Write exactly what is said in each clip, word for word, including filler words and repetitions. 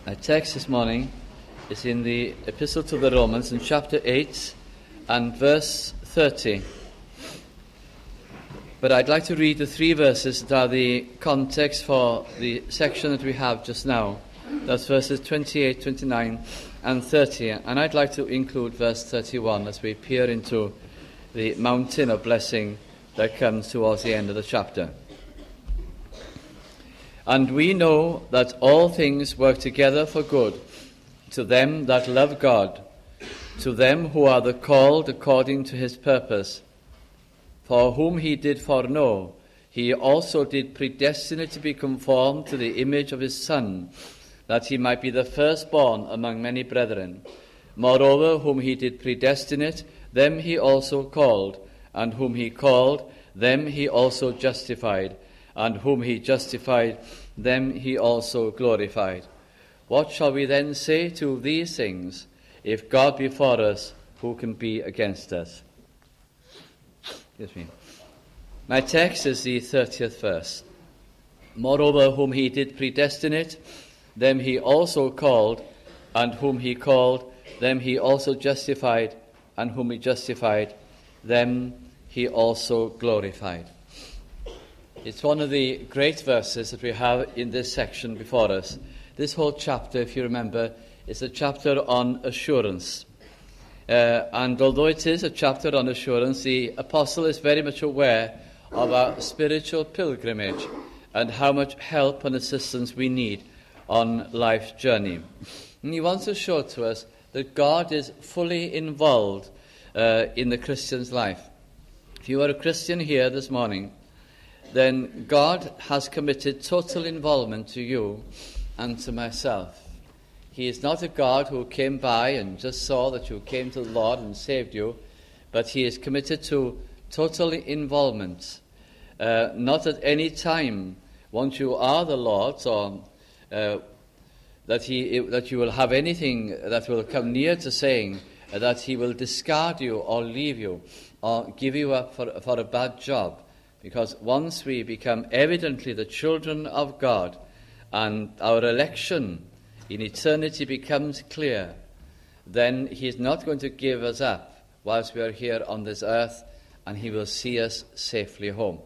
Our text this morning is in the Epistle to the Romans in chapter eight and verse thirty. But I'd like to read the three verses that are the context for the section that we have just now. That's verses twenty-eight, twenty-nine and thirty. And I'd like to include verse thirty-one as we peer into the mountain of blessing that comes towards the end of the chapter. And we know that all things work together for good to them that love God, to them who are the called according to his purpose. For whom he did foreknow, he also did predestinate to be conformed to the image of his Son, that he might be the firstborn among many brethren. Moreover, whom he did predestinate, them he also called, and whom he called, them he also justified, and whom he justified, them he also glorified. What shall we then say to these things? If God be for us, who can be against us? Excuse me. My text is the thirtieth verse. Moreover, whom he did predestinate, them he also called, and whom he called, them he also justified, and whom he justified, them he also glorified. It's one of the great verses that we have in this section before us. This whole chapter, if you remember, is a chapter on assurance. Uh, and although it is a chapter on assurance, the apostle is very much aware of our spiritual pilgrimage and how much help and assistance we need on life's journey. And he wants to show to us that God is fully involved uh, in the Christian's life. If you are a Christian here this morning, then God has committed total involvement to you and to myself. He is not a God who came by and just saw that you came to the Lord and saved you, but he is committed to total involvement. Uh, not at any time, once you are the Lord's, or uh, that he that you will have anything that will come near to saying uh, that he will discard you or leave you or give you up for, for a bad job. Because once we become evidently the children of God and our election in eternity becomes clear, then he is not going to give us up whilst we are here on this earth, and he will see us safely home.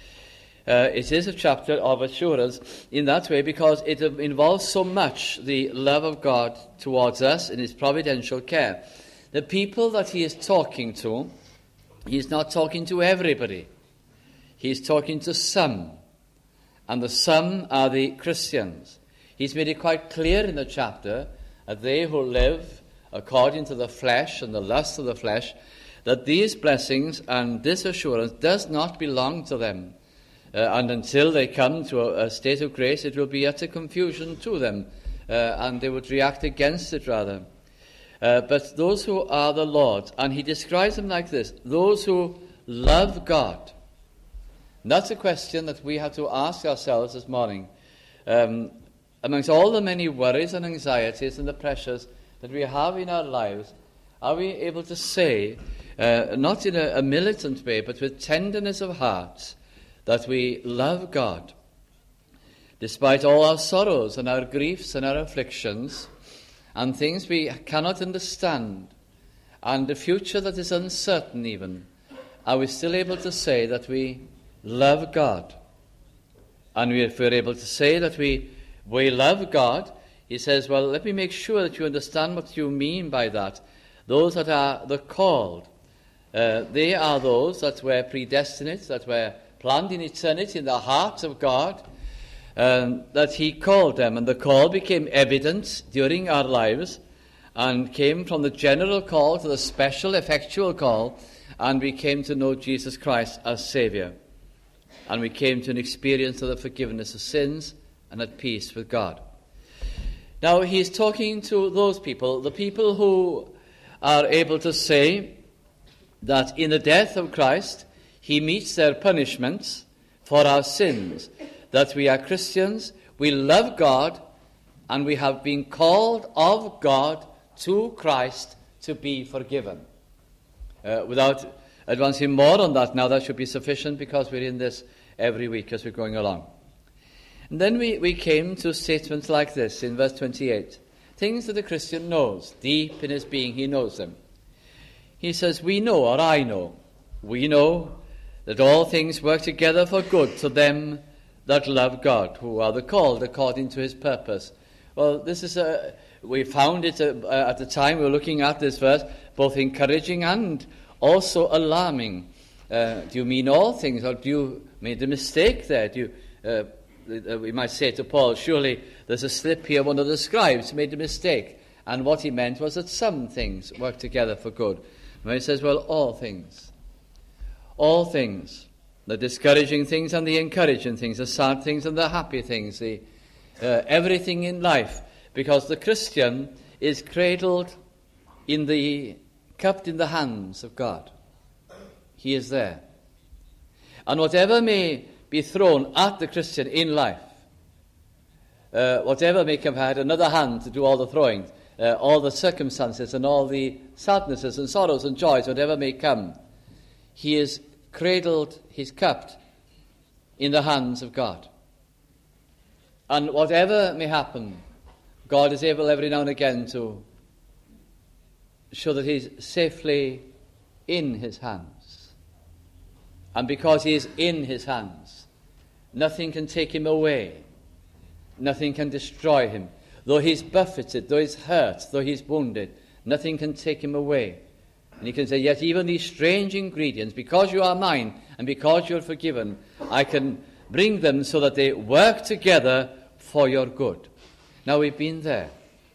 Uh, it is a chapter of assurance in that way because it involves so much the love of God towards us in his providential care. The people that he is talking to, he is not talking to everybody. He's talking to some, and the some are the Christians. He's made it quite clear in the chapter that they who live according to the flesh and the lust of the flesh, that these blessings and this assurance does not belong to them. Uh, and until they come to a, a state of grace, it will be utter confusion to them, uh, and they would react against it rather. Uh, but those who are the Lord's, and he describes them like this, those who love God. And that's a question that we have to ask ourselves this morning. Um, amongst all the many worries and anxieties and the pressures that we have in our lives, are we able to say, uh, not in a, a militant way, but with tenderness of heart, that we love God? Despite all our sorrows and our griefs and our afflictions, and things we cannot understand, and the future that is uncertain even, are we still able to say that we love God? And if we're able to say that we we love God, he says, well, let me make sure that you understand what you mean by that. Those that are the called, uh, they are those that were predestinate, that were planned in eternity in the heart of God, um, that he called them. And the call became evident during our lives and came from the general call to the special, effectual call, and we came to know Jesus Christ as Saviour. And we came to an experience of the forgiveness of sins and at peace with God. Now, he's talking to those people, the people who are able to say that in the death of Christ, he meets their punishments for our sins, that we are Christians, we love God, and we have been called of God to Christ to be forgiven. Uh, without advancing more on that now, that should be sufficient because we're in this every week as we're going along. And then we, we came to statements like this in verse twenty-eight. Things that the Christian knows. Deep in his being, he knows them. He says, we know, or I know, we know that all things work together for good to them that love God, who are the called according to his purpose. Well, this is a, we found it uh, at the time we were looking at this verse, both encouraging and also alarming. Uh, do you mean all things, or do you made a mistake there? Do you, uh, uh, we might say to Paul, surely there's a slip here, one of the scribes made a mistake. And what he meant was that some things work together for good. When he says, well, all things. All things. The discouraging things and the encouraging things, the sad things and the happy things, the uh, everything in life. Because the Christian is cradled in the, cupped in the hands of God. He is there. And whatever may be thrown at the Christian in life, uh, whatever may have had another hand to do all the throwing, uh, all the circumstances and all the sadnesses and sorrows and joys, whatever may come, he is cradled, he's cupped in the hands of God. And whatever may happen, God is able every now and again to show that he's safely in his hands. And because he is in his hands, nothing can take him away. Nothing can destroy him. Though he's buffeted, though he's hurt, though he's wounded, nothing can take him away. And he can say, yet even these strange ingredients, because you are mine and because you're forgiven, I can bring them so that they work together for your good. Now we've been there.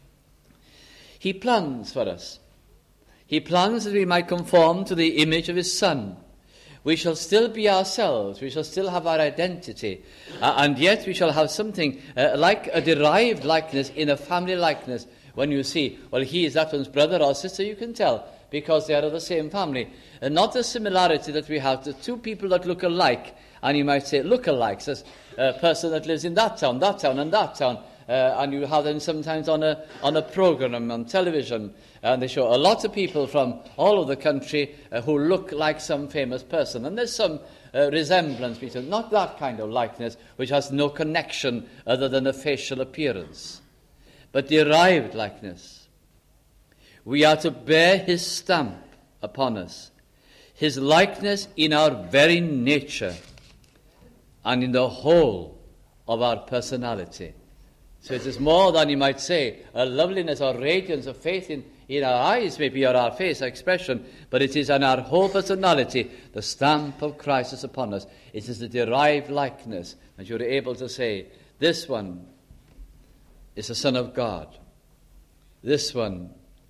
He plans for us. He plans that we might conform to the image of his Son. We shall still be ourselves. We shall still have our identity. Uh, and yet we shall have something uh, like a derived likeness in a family likeness. When you see, well, he is that one's brother or sister, you can tell, because they are of the same family. And not the similarity that we have to two people that look alike. And you might say look-alikes, as a person that lives in that town, that town, and that town. Uh, and you have them sometimes on a on a program on television, and they show a lot of people from all over the country uh, who look like some famous person, and there's some uh, resemblance between, not that kind of likeness which has no connection other than a facial appearance, but derived likeness. We are to bear his stamp upon us, his likeness in our very nature and in the whole of our personality. So it is more than, you might say, a loveliness or radiance of faith in, in our eyes, maybe, or our face expression, but it is on our whole personality. The stamp of Christ is upon us. It is the derived likeness that you're able to say, this one is the Son of God. This one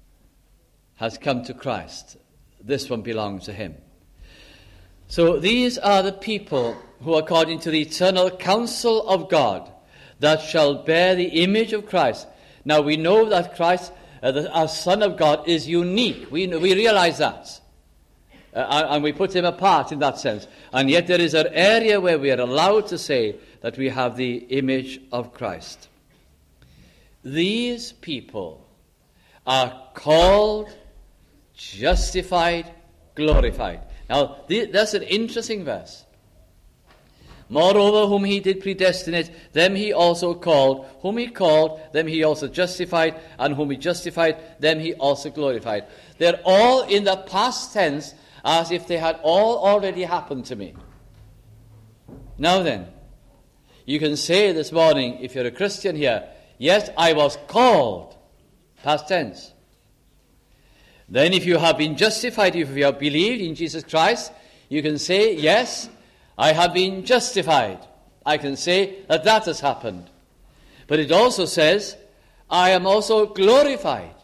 has come to Christ. This one belongs to him. So these are the people who, according to the eternal counsel of God, that shall bear the image of Christ. Now we know that Christ, uh, the, our Son of God, is unique. We we realize that. Uh, and we put him apart in that sense. And yet there is an area where we are allowed to say that we have the image of Christ. These people are called, justified, glorified. Now th- that's an interesting verse. Moreover, whom he did predestinate, them he also called. Whom he called, them he also justified. And whom he justified, them he also glorified. They're all in the past tense, as if they had all already happened to me. Now then, you can say this morning, if you're a Christian here, yes, I was called. Past tense. Then if you have been justified, if you have believed in Jesus Christ, you can say, yes, I have been justified. I can say that that has happened. But it also says, I am also glorified.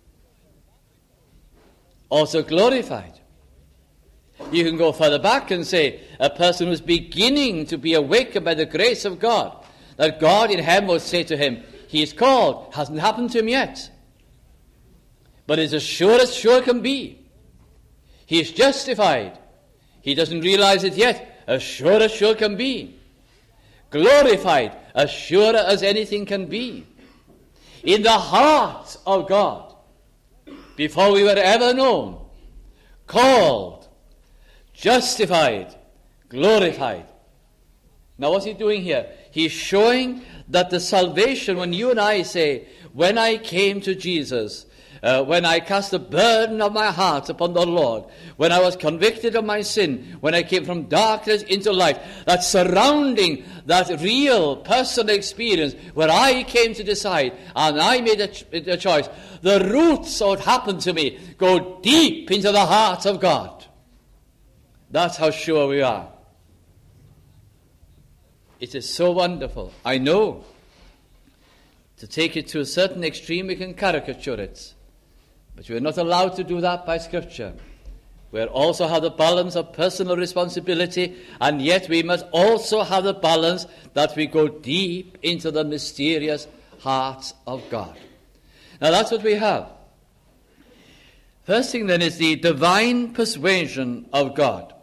Also glorified. You can go further back and say, a person who's beginning to be awakened by the grace of God, that God in heaven will say to him, he is called. Hasn't happened to him yet. But it's as sure as sure can be. He is justified. He doesn't realize it yet. As sure as sure can be. Glorified, as sure as anything can be. In the heart of God, before we were ever known, called, justified, glorified. Now what's he doing here? He's showing that the salvation, when you and I say, when I came to Jesus, Uh, when I cast the burden of my heart upon the Lord, when I was convicted of my sin, when I came from darkness into light, that surrounding that real personal experience where I came to decide and I made a, ch- a choice, the roots of what happened to me go deep into the heart of God. That's how sure we are. It is so wonderful. I know, to take it to a certain extreme, we can caricature it. But we are not allowed to do that by Scripture. We also have the balance of personal responsibility, and yet we must also have the balance that we go deep into the mysterious heart of God. Now that's what we have. First thing then is the divine persuasion of God.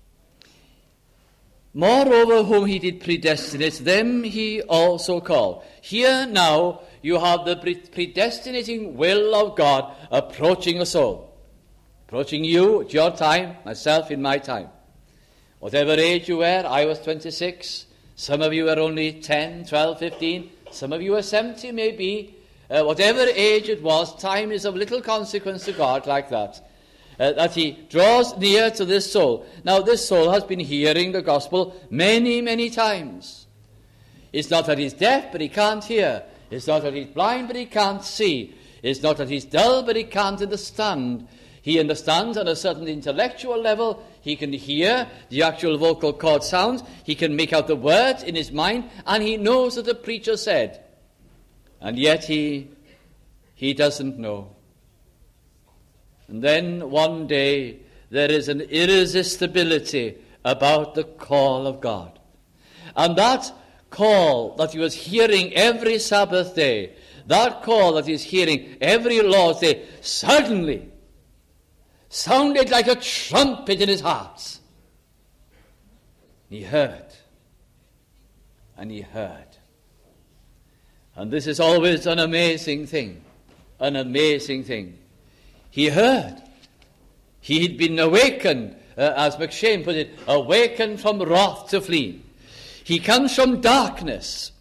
Moreover, whom he did predestinate, them he also called. Here now you have the predestinating will of God approaching us all. Approaching you at your time, myself in my time. Whatever age you were, I was twenty-six. Some of you are only ten, twelve, fifteen. Some of you are seventy, maybe. Uh, whatever age it was, time is of little consequence to God like that. Uh, that he draws near to this soul. Now, this soul has been hearing the gospel many, many times. It's not that he's deaf, but he can't hear. It's not that he's blind, but he can't see. It's not that he's dull, but he can't understand. He understands on a certain intellectual level. He can hear the actual vocal cord sounds. He can make out the words in his mind, and he knows what the preacher said. And yet he, he doesn't know. And then one day there is an irresistibility about the call of God. And that call that he was hearing every Sabbath day, that call that he's hearing every Lord's day, suddenly sounded like a trumpet in his heart. He heard. And he heard. And this is always an amazing thing. An amazing thing. He heard. He had been awakened, uh, as McShane put it, awakened from wrath to flee. He comes from darkness.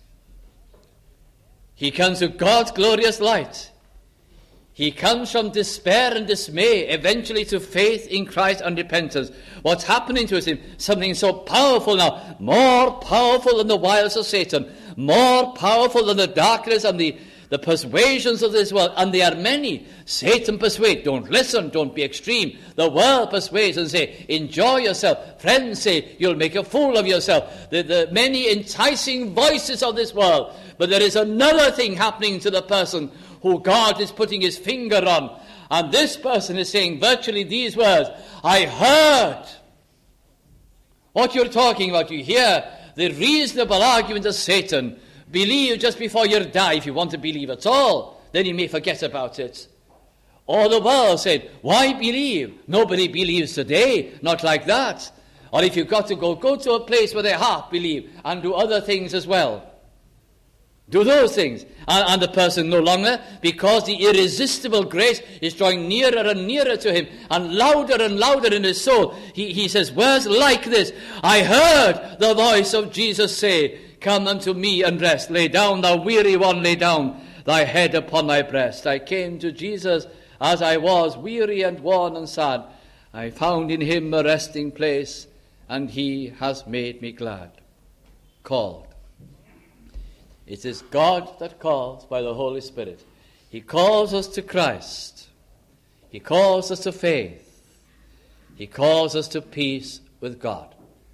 He comes to God's glorious light. He comes from despair and dismay, eventually to faith in Christ and repentance. What's happening to him? Something so powerful now, more powerful than the wiles of Satan, more powerful than the darkness and the, the persuasions of this world. And there are many. Satan persuades. Don't listen, don't be extreme. The world persuades and say, enjoy yourself. Friends say, you'll make a fool of yourself. The, the many enticing voices of this world. But there is another thing happening to the person who God is putting his finger on. And this person is saying virtually these words, I heard what you're talking about. You hear the reasonable argument of Satan. Believe just before you die, if you want to believe at all. Then you may forget about it. Or the world said, why believe? Nobody believes today. Not like that. Or if you've got to go, go to a place where they half believe and do other things as well. Do those things. And, and the person no longer, because the irresistible grace is drawing nearer and nearer to him and louder and louder in his soul. He, he says, words like this, I heard the voice of Jesus say, come unto me and rest. Lay down, thou weary one, lay down thy head upon my breast. I came to Jesus as I was, weary and worn and sad. I found in him a resting place, and he has made me glad. Called. It is God that calls by the Holy Spirit. He calls us to Christ. He calls us to faith. He calls us to peace with God.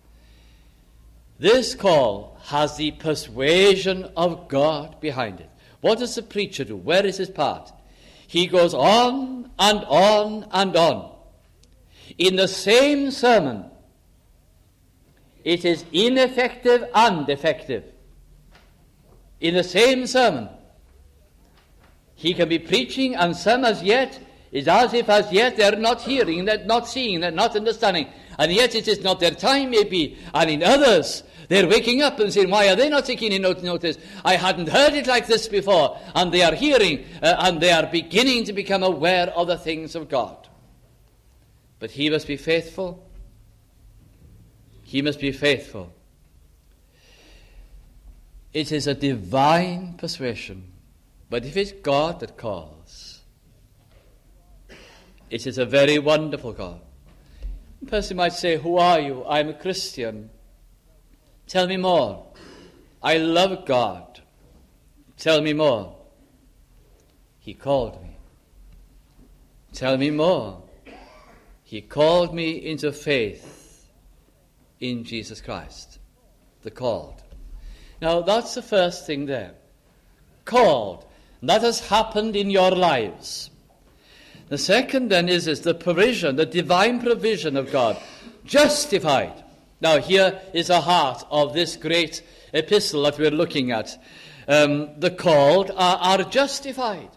This call has the persuasion of God behind it. What does the preacher do? Where is his part? He goes on and on and on. In the same sermon, it is ineffective and effective. In the same sermon, he can be preaching, and some as yet is as if as yet they're not hearing, they're not seeing, they're not understanding, and yet it is not their time maybe. And in others, they're waking up and saying, why are they not taking any notice? I hadn't heard it like this before. And they are hearing, uh, and they are beginning to become aware of the things of God. But he must be faithful. He must be faithful. It is a divine persuasion. But if it's God that calls, it is a very wonderful call. A person might say, who are you? I'm a Christian. Tell me more. I love God. Tell me more. He called me. Tell me more. He called me into faith in Jesus Christ, the called. Now that's the first thing there. Called. And that has happened in your lives. The second then is, is the provision, the divine provision of God. Justified. Now here is the heart of this great epistle that we're looking at. Um, the called are, are justified.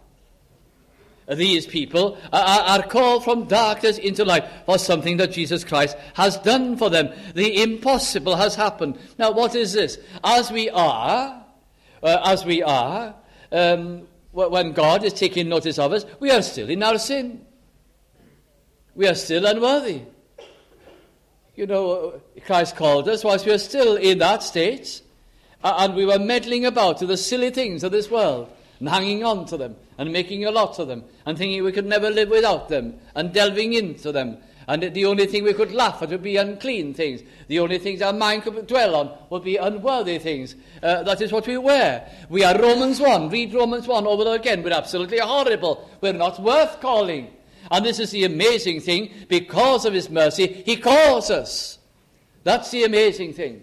These people are, are called from darkness into light for something that Jesus Christ has done for them. The impossible has happened. Now what is this? As we are, uh, as we are, um, when God is taking notice of us, we are still in our sin. We are still unworthy. You know, Christ called us whilst we are still in that state, and we were meddling about with the silly things of this world, and hanging on to them, and making a lot of them, and thinking we could never live without them, and delving into them, and the only thing we could laugh at would be unclean things. The only things our mind could dwell on would be unworthy things. Uh, that is what we were. We are Romans one. Read Romans one over and again. We're absolutely horrible. We're not worth calling. And this is the amazing thing. Because of his mercy, he calls us. That's the amazing thing.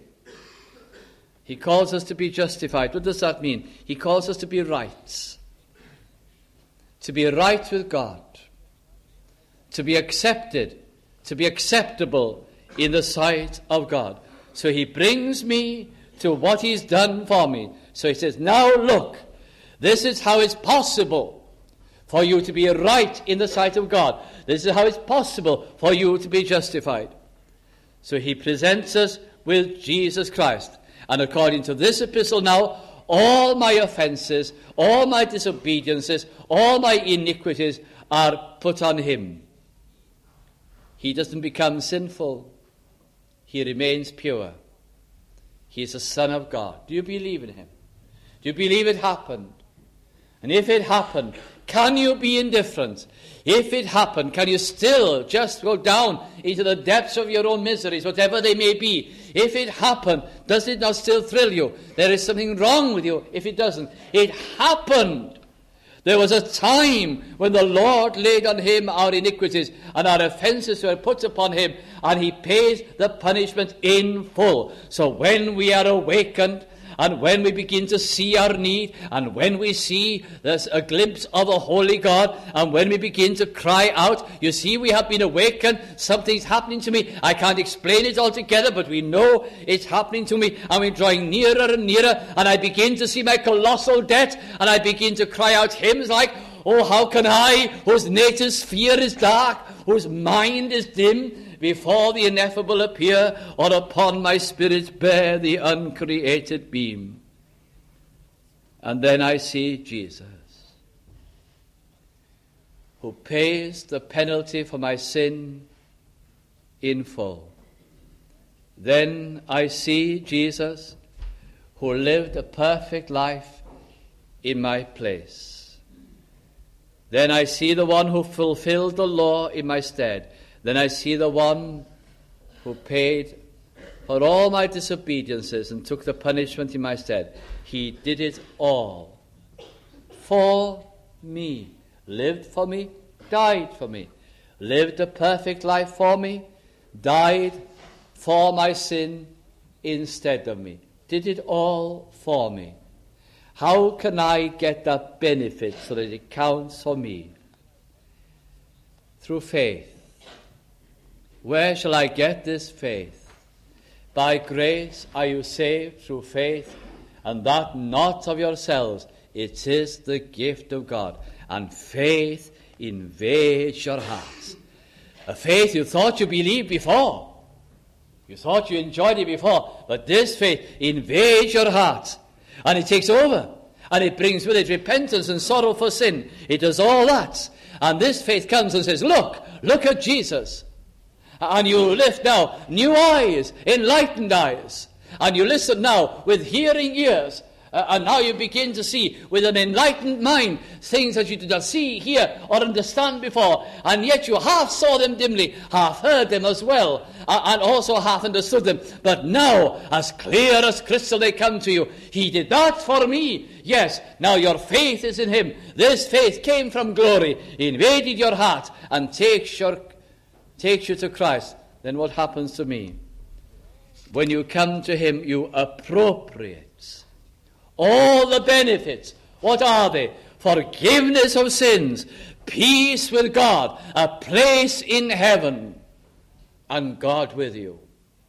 He calls us to be justified. What does that mean? He calls us to be right. To be right with God. To be accepted. To be acceptable in the sight of God. So he brings me to what he's done for me. So he says, now look, this is how it's possible for you to be right in the sight of God. This is how it's possible for you to be justified. So he presents us with Jesus Christ. And according to this epistle now, all my offences, all my disobediences, all my iniquities are put on him. He doesn't become sinful. He remains pure. He is the Son of God. Do you believe in him? Do you believe it happened? And if it happened, can you be indifferent? If it happened, can you still just go down into the depths of your own miseries, whatever they may be? If it happened, does it not still thrill you? There is something wrong with you if it doesn't. It happened. There was a time when the Lord laid on him our iniquities, and our offences were put upon him, and he pays the punishment in full. So when we are awakened, and when we begin to see our need, and when we see there's a glimpse of a holy God, and when we begin to cry out, you see, we have been awakened, something's happening to me. I can't explain it altogether, but we know it's happening to me, and we're drawing nearer and nearer, and I begin to see my colossal debt, and I begin to cry out hymns like, oh, how can I, whose native sphere is dark, whose mind is dim, before the ineffable appear, or upon my spirit bear the uncreated beam. And then I see Jesus, who pays the penalty for my sin in full. Then I see Jesus, who lived a perfect life in my place. Then I see the one who fulfilled the law in my stead. Then I see the one who paid for all my disobediences and took the punishment in my stead. He did it all for me, lived for me, died for me, lived a perfect life for me, died for my sin instead of me, did it all for me. How can I get that benefit so that it counts for me? Through faith. Where shall I get this faith? By grace are you saved through faith, and that not of yourselves. It is the gift of God. And faith invades your hearts. A faith you thought you believed before. You thought you enjoyed it before. But this faith invades your hearts. And it takes over. And it brings with it repentance and sorrow for sin. It does all that. And this faith comes and says, look, look at Jesus. And you lift now new eyes, enlightened eyes. And you listen now with hearing ears, uh, Uh, and now you begin to see with an enlightened mind things that you did not see, hear, or understand before. And yet you half saw them dimly, half heard them as well, uh, and also half understood them. But now, as clear as crystal they come to you. He did that for me. Yes, now your faith is in him. This faith came from glory, invaded your heart, and takes, your, takes you to Christ. Then what happens to me? When you come to him, you appropriate all the benefits. What are they? Forgiveness of sins, peace with God, a place in heaven, and God with you.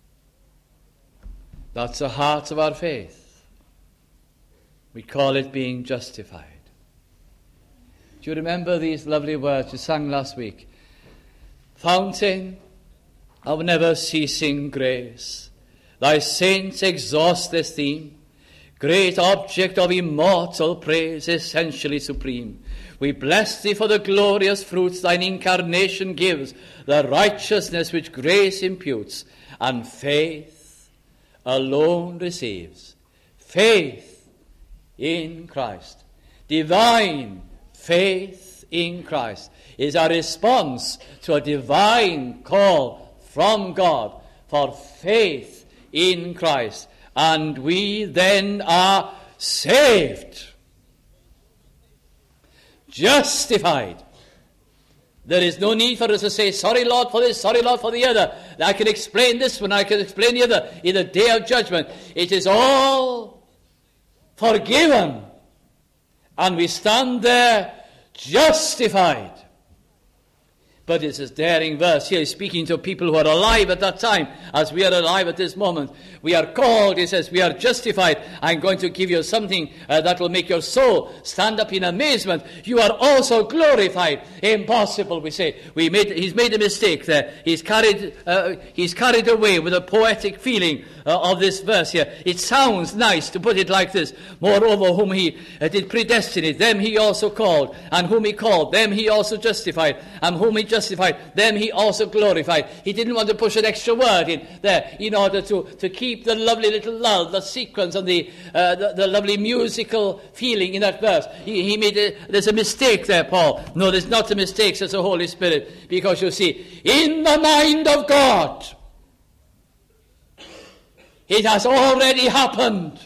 That's the heart of our faith. We call it being justified. Do you remember these lovely words you sang last week? Fountain of never-ceasing grace, thy saints exhaust this theme. Great object of immortal praise, essentially supreme. We bless thee for the glorious fruits thine incarnation gives, the righteousness which grace imputes, and faith alone receives. Faith in Christ. Divine faith in Christ is a response to a divine call from God for faith in Christ. And we then are saved, justified. There is no need for us to say, sorry, Lord, for this, sorry, Lord, for the other. I can explain this one, I can explain the other in the day of judgment. It is all forgiven. And we stand there justified. But it's a daring verse here, speaking to people who are alive at that time, as we are alive at this moment. We are called, he says, we are justified. I'm going to give you something uh, that will make your soul stand up in amazement. You are also glorified. Impossible, we say. We made, he's made a mistake there. He's carried, uh, he's carried away with a poetic feeling uh, of this verse here. It sounds nice to put it like this. Moreover, whom he uh, did predestinate, them he also called. And whom he called, them he also justified. And whom he justified, justified, them he also glorified. He didn't want to push an extra word in there in order to, to keep the lovely little lull, the sequence, and the, uh, the, the lovely musical feeling in that verse. He, he made a, there's a mistake there, Paul. No, there's not a mistake, says the Holy Spirit, because you see, in the mind of God, it has already happened.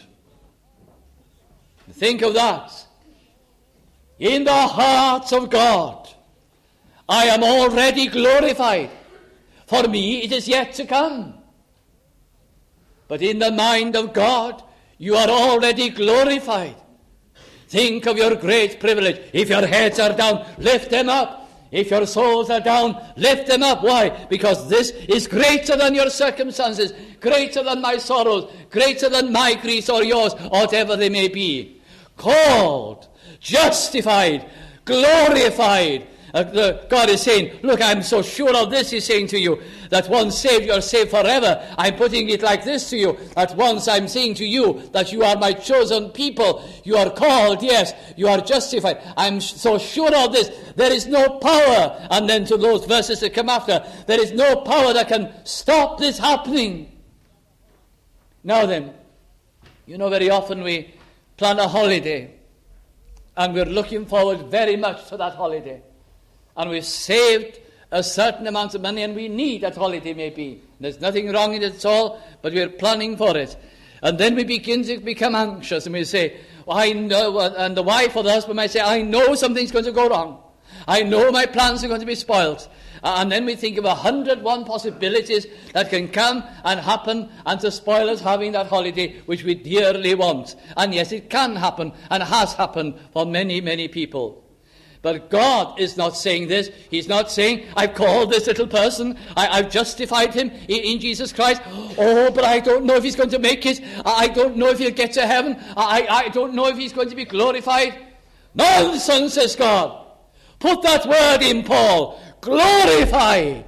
Think of that. In the heart of God, I am already glorified. For me, it is yet to come. But in the mind of God, you are already glorified. Think of your great privilege. If your heads are down, lift them up. If your souls are down, lift them up. Why? Because this is greater than your circumstances, greater than my sorrows, greater than my griefs or yours, whatever they may be. Called, justified, glorified. Uh, God is saying, look, I'm so sure of this, he's saying to you, that once saved, you're saved forever. I'm putting it like this to you, that once I'm saying to you that you are my chosen people, you are called, yes, you are justified. I'm so sure of this. There is no power, and then to those verses that come after, there is no power that can stop this happening. Now then, you know, very often we plan a holiday, and we're looking forward very much to that holiday. And we've saved a certain amount of money, and we need that holiday maybe. There's nothing wrong in it at all, but we're planning for it. And then we begin to become anxious, and we say, well, I know, and the wife or the husband might say, I know something's going to go wrong. I know my plans are going to be spoiled. And then we think of a hundred one possibilities that can come and happen and to spoil us having that holiday which we dearly want. And yes, it can happen and has happened for many, many people. But God is not saying this. He's not saying, I've called this little person, I, I've justified him in, in Jesus Christ. Oh, but I don't know if he's going to make it. I, I don't know if he'll get to heaven. I, I don't know if he's going to be glorified. Nonsense, says God. Put that word in, Paul. Glorified.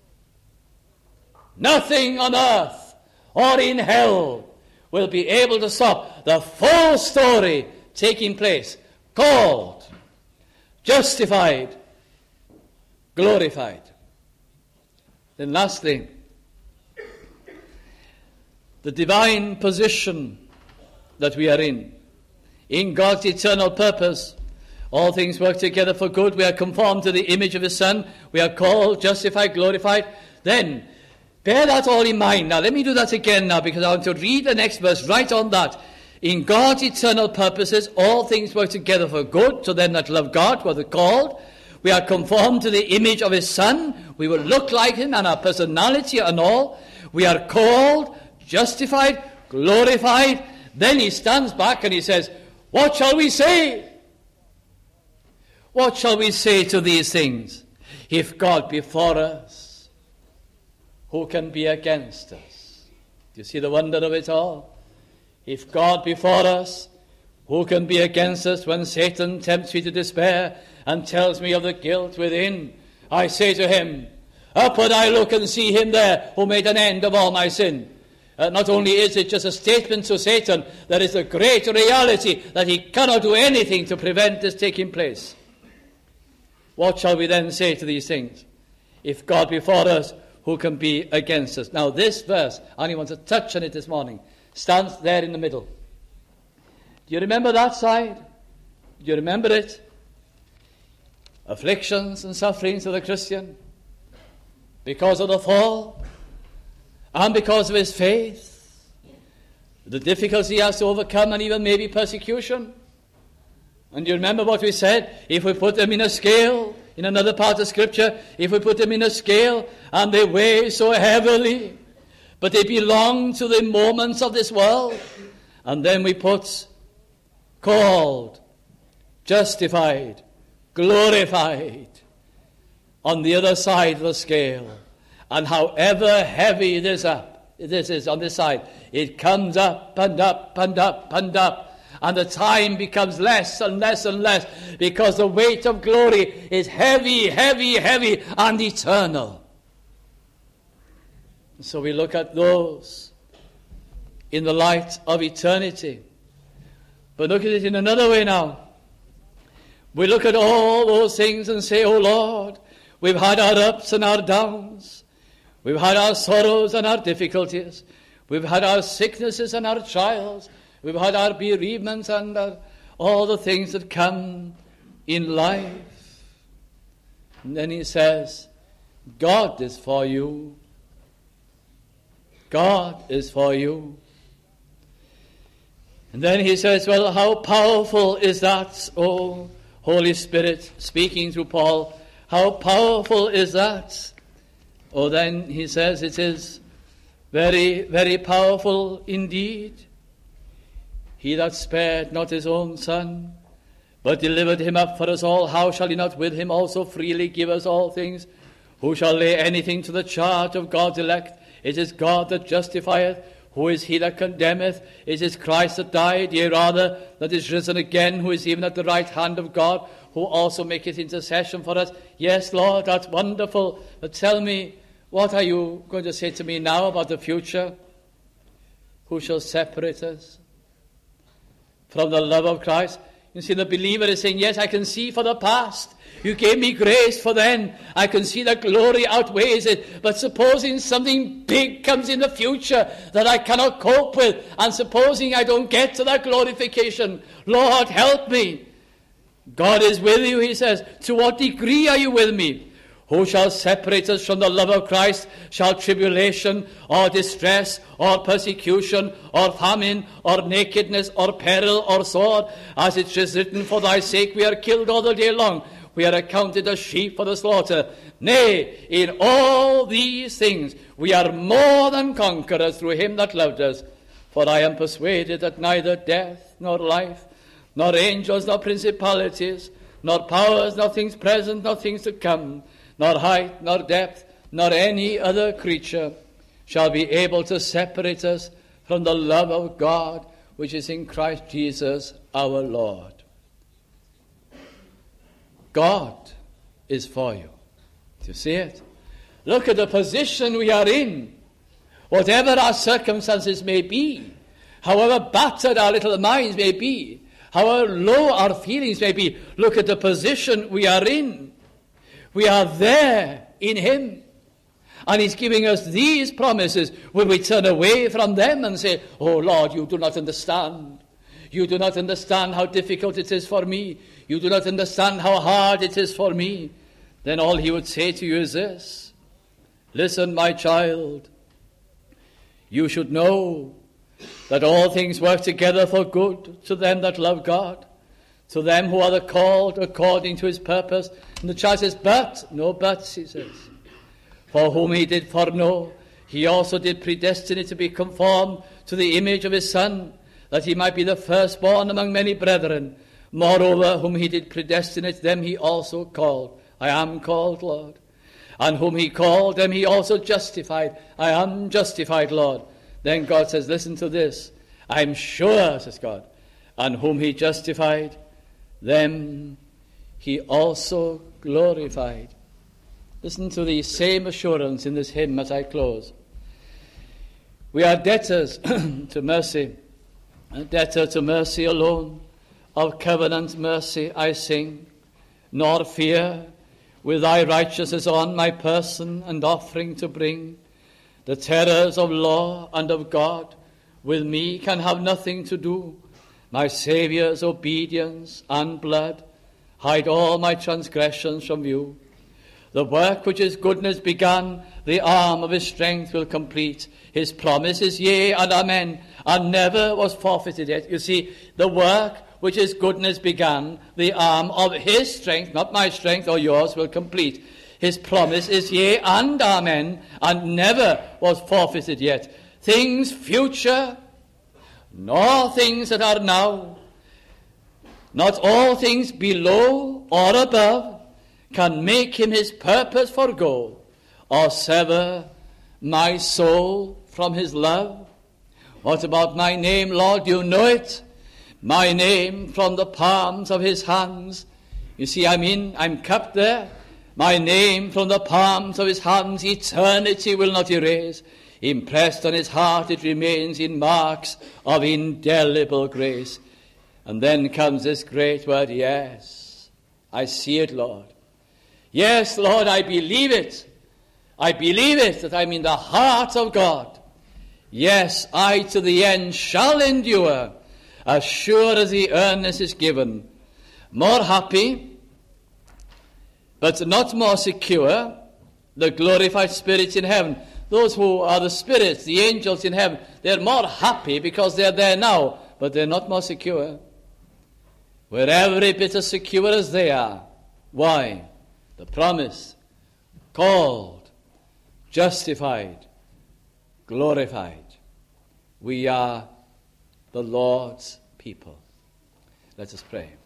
Nothing on earth or in hell will be able to stop the full story taking place. Called, justified, glorified. Then lastly, the divine position that we are in. In God's eternal purpose, all things work together for good. We are conformed to the image of his Son. We are called, justified, glorified. Then, bear that all in mind. Now, let me do that again now, because I want to read the next verse right on that. In God's eternal purposes, all things work together for good to them that love God, who are the called. We are conformed to the image of his Son. We will look like him and our personality and all. We are called, justified, glorified. Then he stands back and he says, what shall we say? What shall we say to these things? If God be for us, who can be against us? Do you see the wonder of it all? If God be for us, who can be against us? When Satan tempts me to despair and tells me of the guilt within, I say to him, upward I look and see him there who made an end of all my sin. Uh, not only is it just a statement to Satan, there is a great reality that he cannot do anything to prevent this taking place. What shall we then say to these things? If God be for us, who can be against us? Now this verse, I only want to touch on it this morning, stands there in the middle. Do you remember that side? Do you remember it? Afflictions and sufferings of the Christian because of the fall and because of his faith, the difficulties he has to overcome, and even maybe persecution. And you remember what we said? If we put them in a scale, in another part of Scripture, if we put them in a scale and they weigh so heavily, but they belong to the moments of this world, and then we put called, justified, glorified on the other side of the scale. And however heavy this up, this is on this side, it comes up and up and up and up. And the time becomes less and less and less, because the weight of glory is heavy, heavy, heavy and eternal. So we look at those in the light of eternity. But look at it in another way now. We look at all those things and say, oh Lord, we've had our ups and our downs. We've had our sorrows and our difficulties. We've had our sicknesses and our trials. We've had our bereavements and our, all the things that come in life. And then he says, God is for you. God is for you. And then he says, well, how powerful is that, oh Holy Spirit, speaking through Paul, how powerful is that? Oh, then he says it is very, very powerful indeed. He that spared not his own Son, but delivered him up for us all, how shall he not with him also freely give us all things? Who shall lay anything to the charge of God's elect? It is God that justifieth. Who is he that condemneth? It is Christ that died, yea rather, that is risen again, who is even at the right hand of God, who also maketh intercession for us. Yes, Lord, that's wonderful. But tell me, what are you going to say to me now about the future? Who shall separate us from the love of Christ? You see, the believer is saying, yes, I can see for the past. You gave me grace for then. I can see that glory outweighs it. But supposing something big comes in the future that I cannot cope with, and supposing I don't get to that glorification, Lord, help me. God is with you, he says. To what degree are you with me? Who shall separate us from the love of Christ? Shall tribulation, or distress, or persecution, or famine, or nakedness, or peril, or sword? As it is written, for thy sake we are killed all the day long. We are accounted as sheep for the slaughter. Nay, in all these things we are more than conquerors through him that loved us. For I am persuaded that neither death, nor life, nor angels, nor principalities, nor powers, nor things present, nor things to come, nor height, nor depth, nor any other creature shall be able to separate us from the love of God which is in Christ Jesus our Lord. God is for you. Do you see it? Look at the position we are in. Whatever our circumstances may be, however battered our little minds may be, however low our feelings may be, look at the position we are in. We are there in him. And he's giving us these promises. Will we turn away from them and say, oh Lord, you do not understand. You do not understand how difficult it is for me. You do not understand how hard it is for me. Then all he would say to you is this: listen, my child, you should know that all things work together for good to them that love God, to them who are the called according to his purpose. And the child says, but, no buts, he says. For whom he did foreknow, he also did predestine it to be conformed to the image of his Son, that he might be the firstborn among many brethren. Moreover, whom he did predestinate, them he also called. I am called, Lord. And whom he called, them he also justified. I am justified, Lord. Then God says, listen to this. I'm sure, says God, and whom he justified, them he also glorified. Listen to the same assurance in this hymn as I close. We are debtors to mercy, a debtor to mercy alone. Of covenant mercy I sing, nor fear with thy righteousness on my person and offering to bring. The terrors of law and of God with me can have nothing to do. My Saviour's obedience and blood hide all my transgressions from view. The work which his goodness began, the arm of his strength will complete. His promise is yea and amen, and never was forfeited yet. You see, the work which his goodness began, the arm of his strength, not my strength or yours, will complete. His promise is yea and amen, and never was forfeited yet. Things future, nor things that are now, not all things below or above, can make him his purpose forego, or sever my soul from his love. What about my name, Lord? You know it. My name from the palms of his hands. You see, I'm in, I'm kept there. My name from the palms of his hands, eternity will not erase. Impressed on his heart it remains in marks of indelible grace. And then comes this great word, yes. I see it, Lord. Yes, Lord, I believe it. I believe it, that I'm in the heart of God. Yes, I to the end shall endure, as sure as the earnest is given. More happy, but not more secure, the glorified spirits in heaven. Those who are the spirits, the angels in heaven, they're more happy because they're there now, but they're not more secure. We're every bit as secure as they are. Why? The promise, called, justified, glorified. We are the Lord's people. Let us pray.